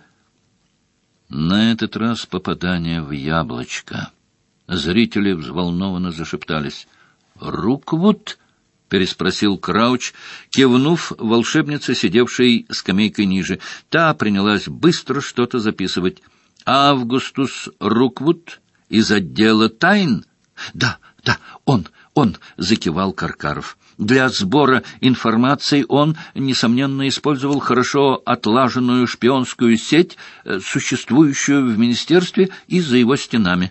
На этот раз попадание в яблочко. Зрители взволнованно зашептались. «Руквуд?» — переспросил Крауч, кивнув волшебнице, сидевшей скамейкой ниже. Та принялась быстро что-то записывать. «Августус Руквуд из отдела тайн?» «Да, он», — закивал Каркаров. «Для сбора информации он, несомненно, использовал хорошо отлаженную шпионскую сеть, существующую в министерстве и за его стенами».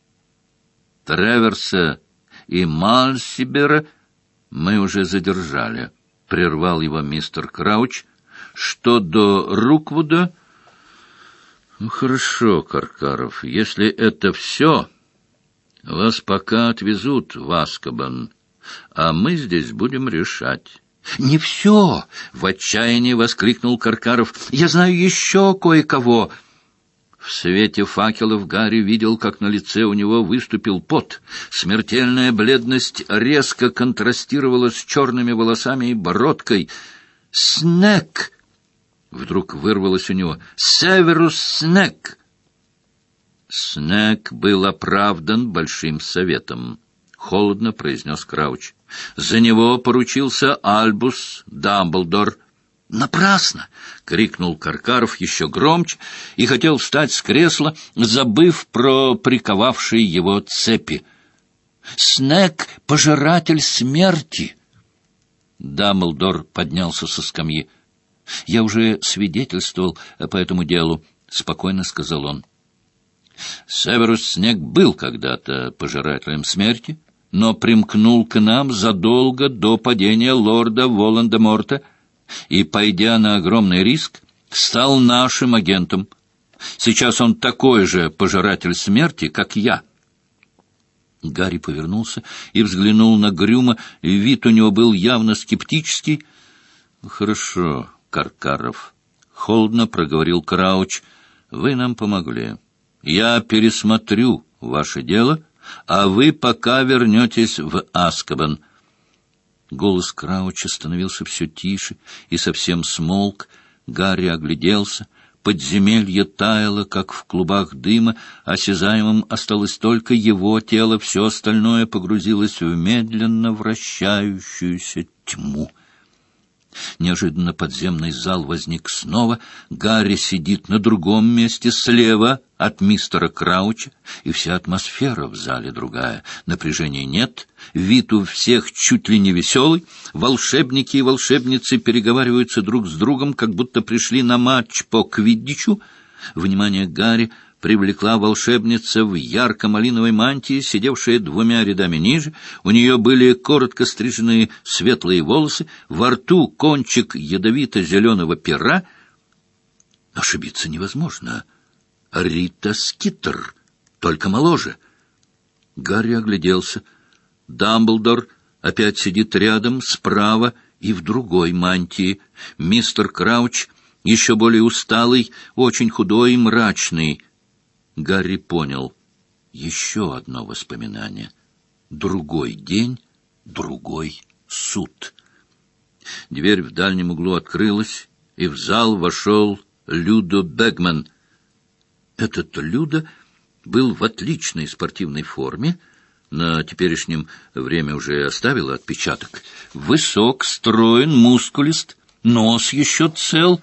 «Треверса и Мальсибера мы уже задержали», — прервал его мистер Крауч. «Что до Руквуда...» «Ну, хорошо, Каркаров, если это все, вас пока отвезут в Азкабан, а мы здесь будем решать». «Не все!» — в отчаянии воскликнул Каркаров. «Я знаю еще кое-кого». В свете факелов Гарри видел, как на лице у него выступил пот. Смертельная бледность резко контрастировала с черными волосами и бородкой. «Снег!» — вдруг вырвалось у него. «Северус Снег!» «Снег был оправдан Большим Советом», — холодно произнес Крауч. «За него поручился Альбус Дамблдор». «Напрасно!» — крикнул Каркаров еще громче и хотел встать с кресла, забыв про приковавшие его цепи. «Снег — пожиратель смерти!» Дамблдор поднялся со скамьи. «Я уже свидетельствовал по этому делу», — спокойно сказал он. «Северус Снег был когда-то пожирателем смерти, но примкнул к нам задолго до падения лорда Волан-де-Морта и, пойдя на огромный риск, стал нашим агентом. Сейчас он такой же пожиратель смерти, как я». Гарри повернулся и взглянул на Грюма, и вид у него был явно скептический. «Хорошо, Каркаров», — холодно проговорил Крауч, — «вы нам помогли. Я пересмотрю ваше дело, а вы пока вернетесь в Азкабан». Голос Крауча становился все тише и совсем смолк. Гарри огляделся. Подземелье таяло, как в клубах дыма, осязаемым осталось только его тело, все остальное погрузилось в медленно вращающуюся тьму. Неожиданно подземный зал возник снова. Гарри сидит на другом месте, слева от мистера Крауча, и вся атмосфера в зале другая. Напряжения нет, вид у всех чуть ли не веселый. Волшебники и волшебницы переговариваются друг с другом, как будто пришли на матч по квиддичу. Внимание Гарри привлекла волшебница в ярко-малиновой мантии, сидевшая двумя рядами ниже. У нее были коротко стриженные светлые волосы, во рту кончик ядовито-зеленого пера. Ошибиться невозможно. Рита Скиттер, только моложе. Гарри огляделся. Дамблдор опять сидит рядом, справа и в другой мантии. Мистер Крауч, еще более усталый, очень худой и мрачный. Гарри понял. Еще одно воспоминание. Другой день, другой суд. Дверь в дальнем углу открылась, и в зал вошел Людо Бэгман. Этот Людо был в отличной спортивной форме, на теперешнем время уже оставил отпечаток. Высок, строен, мускулист, нос еще цел.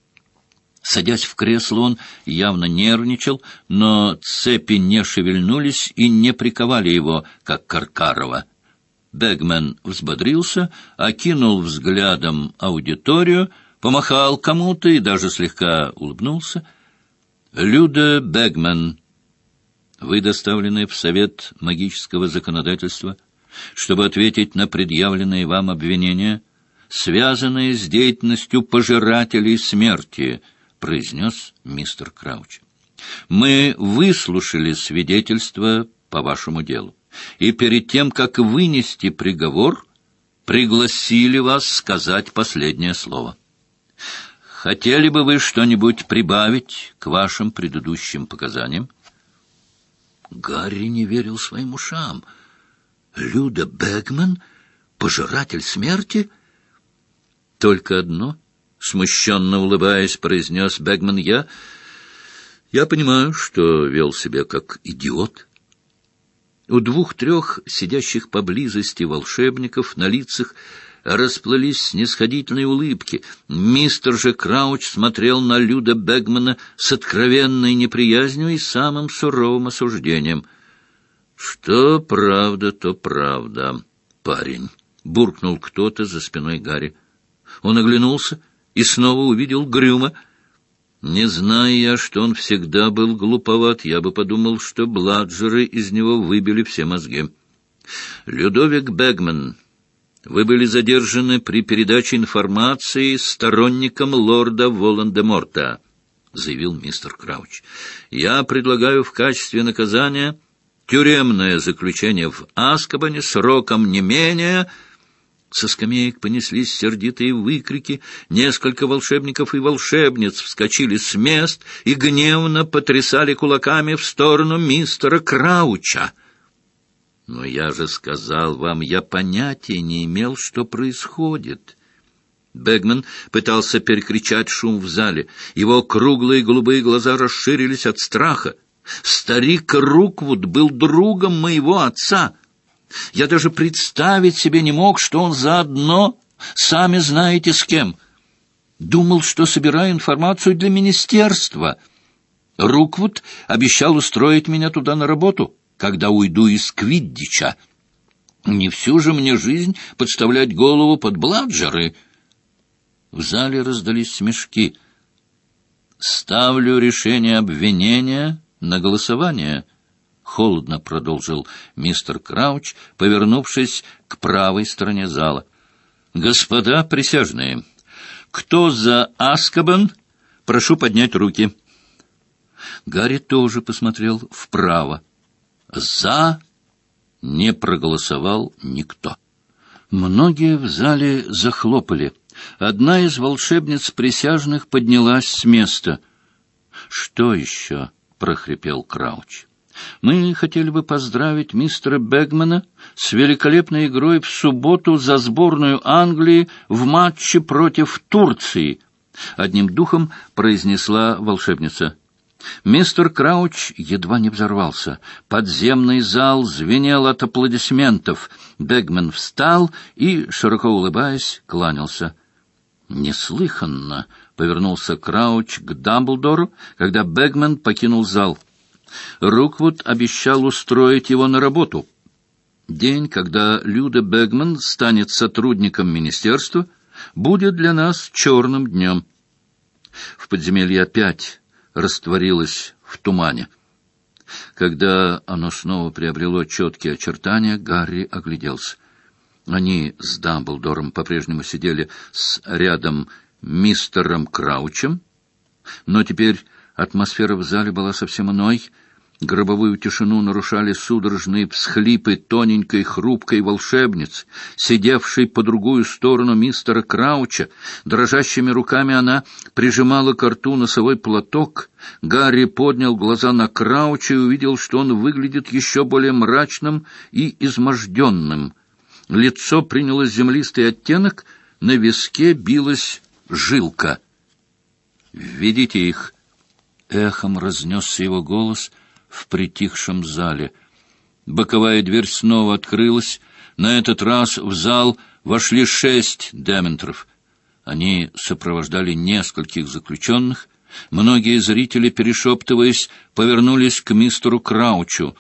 Садясь в кресло, он явно нервничал, но цепи не шевельнулись и не приковали его, как Каркарова. Бэгман взбодрился, окинул взглядом аудиторию, помахал кому-то и даже слегка улыбнулся. «Люда Бэгман, вы доставлены в Совет магического законодательства, чтобы ответить на предъявленные вам обвинения, связанные с деятельностью пожирателей смерти», — произнес мистер Крауч. «Мы выслушали свидетельства по вашему делу, и перед тем, как вынести приговор, пригласили вас сказать последнее слово. Хотели бы вы что-нибудь прибавить к вашим предыдущим показаниям?» Гарри не верил своим ушам. «Люда Бэгман? Пожиратель смерти?» «Только одно», — смущенно улыбаясь, произнес Бэгман, «Я понимаю, что вел себя как идиот». У 2-3 сидящих поблизости волшебников на лицах расплылись снисходительные улыбки. Мистер же Крауч смотрел на Люда Бэгмана с откровенной неприязнью и самым суровым осуждением. «Что правда, то правда, парень», — буркнул кто-то за спиной Гарри. Он оглянулся и снова увидел Грюма. Не зная я, что он всегда был глуповат, я бы подумал, что бладжеры из него выбили все мозги. «Людовик Бэгман, вы были задержаны при передаче информации сторонникам лорда Волан-де-Морта», — заявил мистер Крауч. «Я предлагаю в качестве наказания тюремное заключение в Азкабане сроком не менее...» Со скамеек понеслись сердитые выкрики. Несколько волшебников и волшебниц вскочили с мест и гневно потрясали кулаками в сторону мистера Крауча. «Но я же сказал вам, я понятия не имел, что происходит». Бэгман пытался перекричать шум в зале. Его круглые голубые глаза расширились от страха. «Старик Руквуд был другом моего отца. Я даже представить себе не мог, что он заодно, сами знаете с кем. Думал, что собираю информацию для министерства. Руквуд обещал устроить меня туда на работу, когда уйду из Квиддича. Не всю же мне жизнь подставлять голову под бладжеры». В зале раздались смешки. «Ставлю решение обвинения на голосование», — холодно продолжил мистер Крауч, повернувшись к правой стороне зала. «Господа присяжные, кто за Азкабан, прошу поднять руки». Гарри тоже посмотрел вправо. «За» не проголосовал никто. Многие в зале захлопали. Одна из волшебниц присяжных поднялась с места. «Что еще?» — прохрипел Крауч. «Мы хотели бы поздравить мистера Бэгмана с великолепной игрой в субботу за сборную Англии в матче против Турции», — одним духом произнесла волшебница. Мистер Крауч едва не взорвался. Подземный зал звенел от аплодисментов. Бэгман встал и, широко улыбаясь, кланялся. «Неслыханно!» — повернулся Крауч к Дамблдору, когда Бэгман покинул зал. Руквуд обещал устроить его на работу. День, когда Люда Бэгман станет сотрудником министерства, будет для нас черным днем. В подземелье опять растворилось в тумане. Когда оно снова приобрело четкие очертания, Гарри огляделся. Они с Дамблдором по-прежнему сидели рядом мистером Краучем, но теперь атмосфера в зале была совсем иной. Гробовую тишину нарушали судорожные всхлипы тоненькой хрупкой волшебницы, сидевшей по другую сторону мистера Крауча. Дрожащими руками она прижимала к рту носовой платок. Гарри поднял глаза на Крауча и увидел, что он выглядит еще более мрачным и изможденным. Лицо приняло землистый оттенок, на виске билась жилка. «Введите их!» — эхом разнесся его голос в притихшем зале. Боковая дверь снова открылась. На этот раз в зал вошли 6 дементоров. Они сопровождали нескольких заключенных. Многие зрители, перешептываясь, повернулись к мистеру Краучу.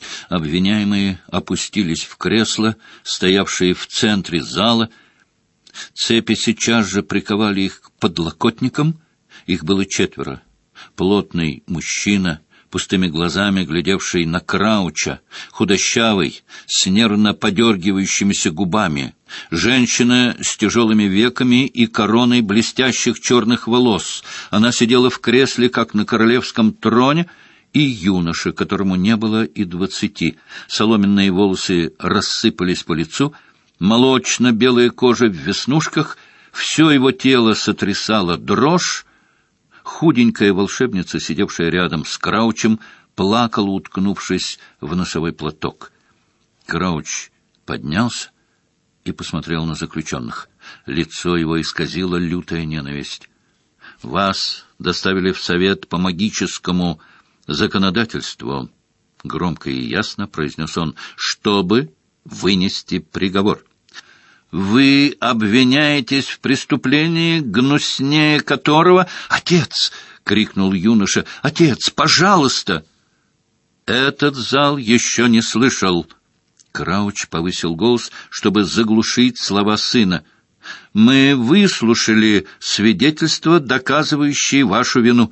Обвиняемые опустились в кресла, стоявшие в центре зала. Цепи сейчас же приковали их к подлокотникам. Их было 4. Плотный мужчина, пустыми глазами глядевший на Крауча, худощавый, с нервно подергивающимися губами, женщина с тяжелыми веками и короной блестящих черных волос. Она сидела в кресле, как на королевском троне, и юноша, которому не было и 20. Соломенные волосы рассыпались по лицу, молочно-белая кожа в веснушках, все его тело сотрясало дрожь. Худенькая волшебница, сидевшая рядом с Краучем, плакала, уткнувшись в носовой платок. Крауч поднялся и посмотрел на заключенных. Лицо его исказило лютая ненависть. «Вас доставили в совет по магическому законодательству», — громко и ясно произнес он, — «чтобы вынести приговор. Вы обвиняетесь в преступлении, гнуснее которого...» «Отец!» — крикнул юноша. «Отец, пожалуйста!» «Этот зал еще не слышал». Крауч повысил голос, чтобы заглушить слова сына. «Мы выслушали свидетельства, доказывающие вашу вину.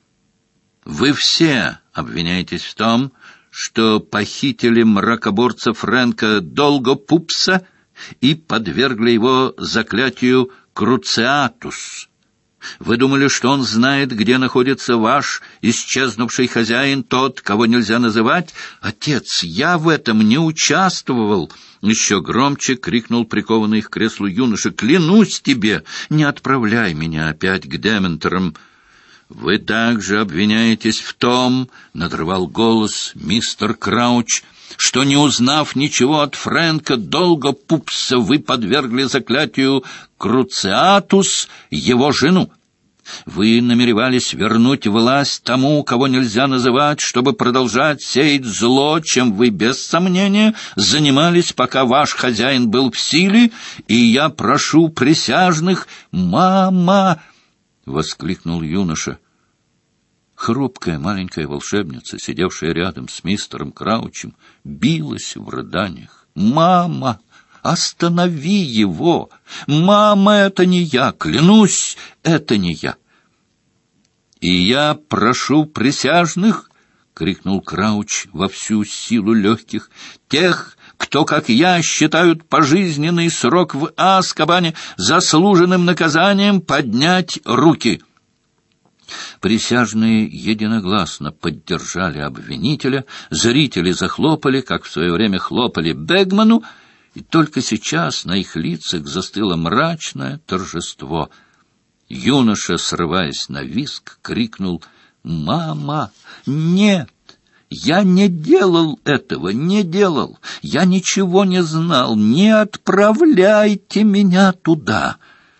Вы все обвиняетесь в том, что похитили мракоборца Фрэнка Долгопупса и подвергли его заклятию Круциатус. Вы думали, что он знает, где находится ваш исчезнувший хозяин, тот, кого нельзя называть? Отец, я в этом не участвовал!» Еще громче крикнул прикованный к креслу юноша. «Клянусь тебе, не отправляй меня опять к Дементорам!» «Вы также обвиняетесь в том, — надрывал голос мистер Крауч, — что, не узнав ничего от Фрэнка Долгопупса, вы подвергли заклятию Круциатус его жену. Вы намеревались вернуть власть тому, кого нельзя называть, чтобы продолжать сеять зло, чем вы, без сомнения, занимались, пока ваш хозяин был в силе, и я прошу присяжных...» «Мама!» — воскликнул юноша. Хрупкая маленькая волшебница, сидевшая рядом с мистером Краучем, билась в рыданиях. «Мама, останови его! Мама, это не я! Клянусь, это не я!» «И я прошу присяжных!» — крикнул Крауч во всю силу легких. «Тех, кто, как я, считают пожизненный срок в Азкабане заслуженным наказанием, поднять руки!» Присяжные единогласно поддержали обвинителя, зрители захлопали, как в свое время хлопали Бегману, и только сейчас на их лицах застыло мрачное торжество. Юноша, срываясь на визг, крикнул: «Мама, нет! Я не делал этого, не делал! Я ничего не знал! Не отправляйте меня туда!»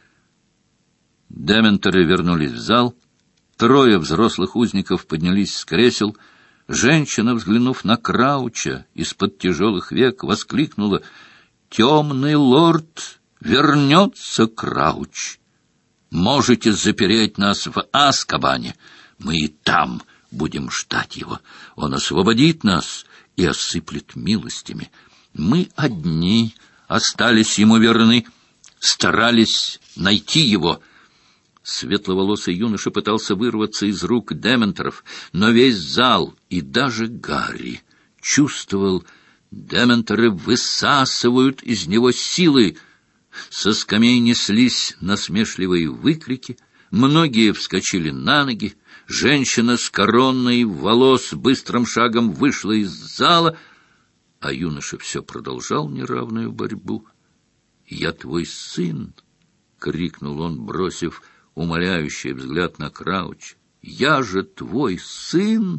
Дементоры вернулись в зал. 3 взрослых узников поднялись с кресел. Женщина, взглянув на Крауча из-под тяжелых век, воскликнула: «Темный лорд вернется, Крауч! Можете запереть нас в Азкабане, мы и там будем ждать его. Он освободит нас и осыплет милостями. Мы одни остались ему верны, старались найти его». Светловолосый юноша пытался вырваться из рук Дементоров, но весь зал и даже Гарри чувствовал: Дементоры высасывают из него силы. Со скамей неслись насмешливые выкрики, многие вскочили на ноги, женщина с короной волос быстрым шагом вышла из зала, а юноша все продолжал неравную борьбу. «Я твой сын!» — крикнул он, бросив умоляющий взгляд на Крауч. «Я же твой сын!»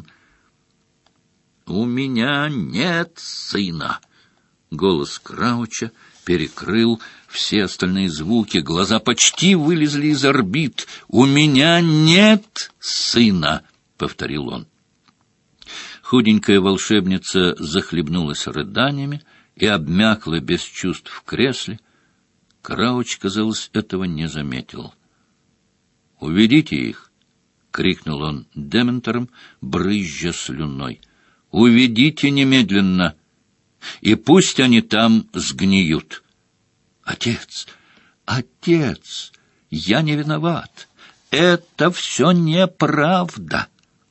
«У меня нет сына!» Голос Крауча перекрыл все остальные звуки, глаза почти вылезли из орбит. «У меня нет сына!» — повторил он. Худенькая волшебница захлебнулась рыданиями и обмякла без чувств в кресле. Крауч, казалось, этого не заметил. «Уведите их!» — крикнул он Дементорам, брызжа слюной. «Уведите немедленно, и пусть они там сгниют!» «Отец! «Отец, я не виноват. Это все неправда».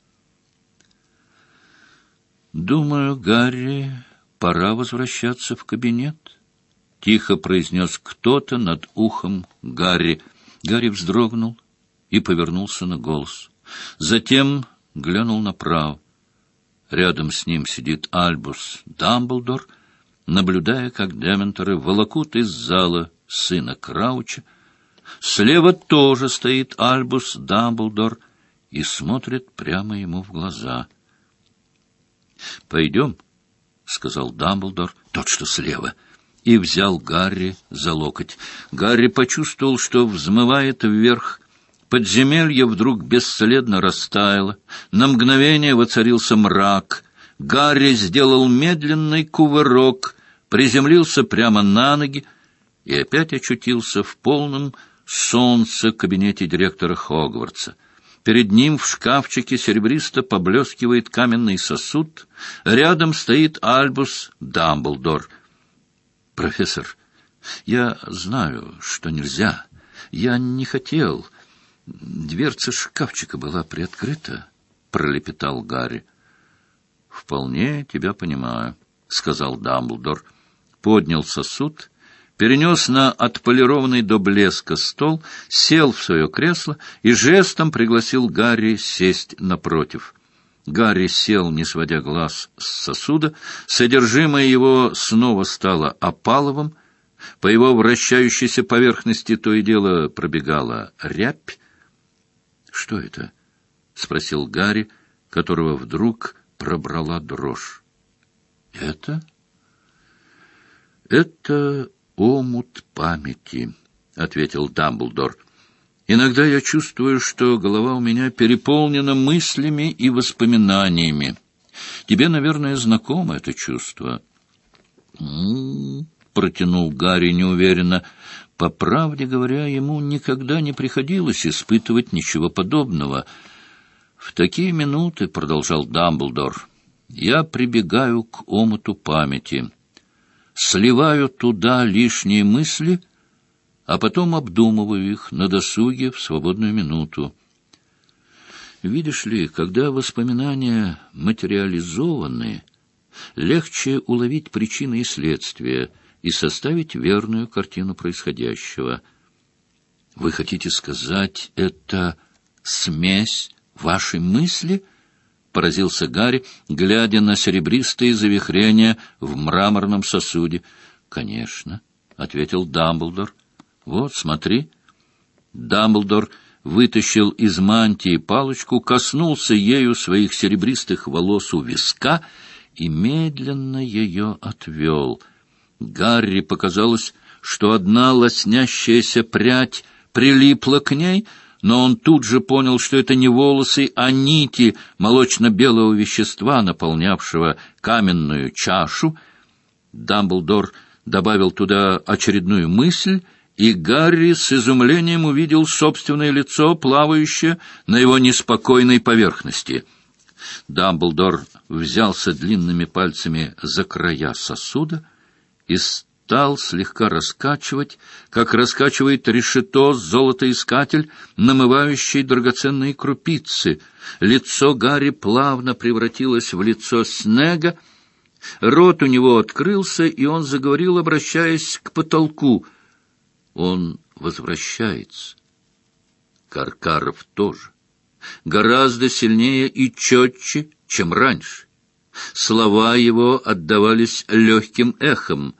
«Думаю, Гарри, пора возвращаться в кабинет», — тихо произнес кто-то над ухом Гарри. Гарри вздрогнул и повернулся на голос. Затем глянул направо. Рядом с ним сидит Альбус Дамблдор, наблюдая, как дементоры волокут из зала сына Крауча. Слева тоже стоит Альбус Дамблдор и смотрит прямо ему в глаза. «Пойдем», — сказал Дамблдор, тот, что слева, и взял Гарри за локоть. Гарри почувствовал, что взмывает вверх. Подземелье вдруг бесследно растаяло. На мгновение воцарился мрак. Гарри сделал медленный кувырок, приземлился прямо на ноги и опять очутился в полном солнце кабинете директора Хогвартса. Перед ним в шкафчике серебристо поблескивает каменный сосуд. Рядом стоит Альбус Дамблдор. «Профессор, я знаю, что нельзя. Я не хотел. Дверца шкафчика была приоткрыта», — пролепетал Гарри. «Вполне тебя понимаю», — сказал Дамблдор. Поднял сосуд, перенес на отполированный до блеска стол, сел в свое кресло и жестом пригласил Гарри сесть напротив. Гарри сел, не сводя глаз с сосуда. Содержимое его снова стало опаловым. По его вращающейся поверхности то и дело пробегала рябь. «Что это?» — спросил Гарри, которого вдруг пробрала дрожь. «Это омут памяти», — ответил Дамблдор. «Иногда я чувствую, что голова у меня переполнена мыслями и воспоминаниями. Тебе, наверное, знакомо это чувство». Протянул Гарри неуверенно. По правде говоря, ему никогда не приходилось испытывать ничего подобного. «В такие минуты, — продолжал Дамблдор, — я прибегаю к омуту памяти, сливаю туда лишние мысли, а потом обдумываю их на досуге в свободную минуту. Видишь ли, когда воспоминания материализованы, легче уловить причины и следствия и составить верную картину происходящего. Вы хотите сказать, это смесь вашей мысли?» — поразился Гарри, глядя на серебристые завихрения в мраморном сосуде. «Конечно», — ответил Дамблдор. «Вот, смотри». Дамблдор вытащил из мантии палочку, коснулся ею своих серебристых волос у виска и медленно ее отвел. Гарри показалось, что одна лоснящаяся прядь прилипла к ней, но он тут же понял, что это не волосы, а нити молочно-белого вещества, наполнявшего каменную чашу. Дамблдор добавил туда очередную мысль, и Гарри с изумлением увидел собственное лицо, плавающее на его неспокойной поверхности. Дамблдор взялся длинными пальцами за края сосуда и стал слегка раскачивать, как раскачивает решето золотоискатель, намывающий драгоценные крупицы. Лицо Гарри плавно превратилось в лицо Снега. Рот у него открылся, и он заговорил, обращаясь к потолку. «Он возвращается. Каркаров тоже. Гораздо сильнее и четче, чем раньше. Слова его отдавались легким эхом.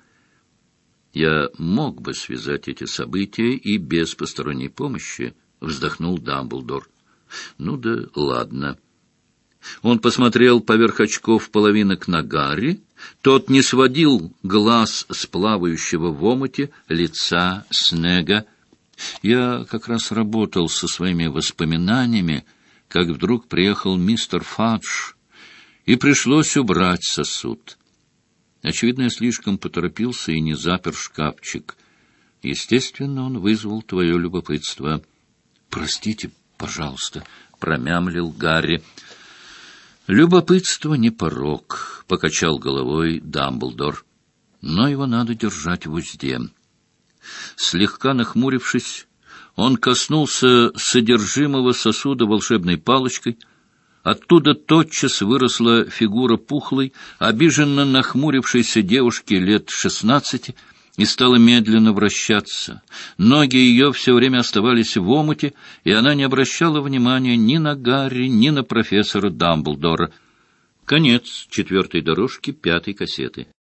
Я мог бы связать эти события и без посторонней помощи», — вздохнул Дамблдор. «Ну да ладно». Он посмотрел поверх очков половинок на Гарри. Тот не сводил глаз с плавающего в омуте лица Снега. «Я как раз работал со своими воспоминаниями, как вдруг приехал мистер Фадж, и пришлось убрать сосуд. Очевидно, я слишком поторопился и не запер шкафчик. Естественно, он вызвал твое любопытство». «Простите, пожалуйста», — промямлил Гарри. «Любопытство не порок», — покачал головой Дамблдор. «Но его надо держать в узде. Слегка нахмурившись, он коснулся содержимого сосуда волшебной палочкой. Оттуда тотчас выросла фигура пухлой, обиженно нахмурившейся девушки лет 16 и стала медленно вращаться. Ноги ее все время оставались в омуте, и она не обращала внимания ни на Гарри, ни на профессора Дамблдора. Конец 4-й дорожки 5-й кассеты.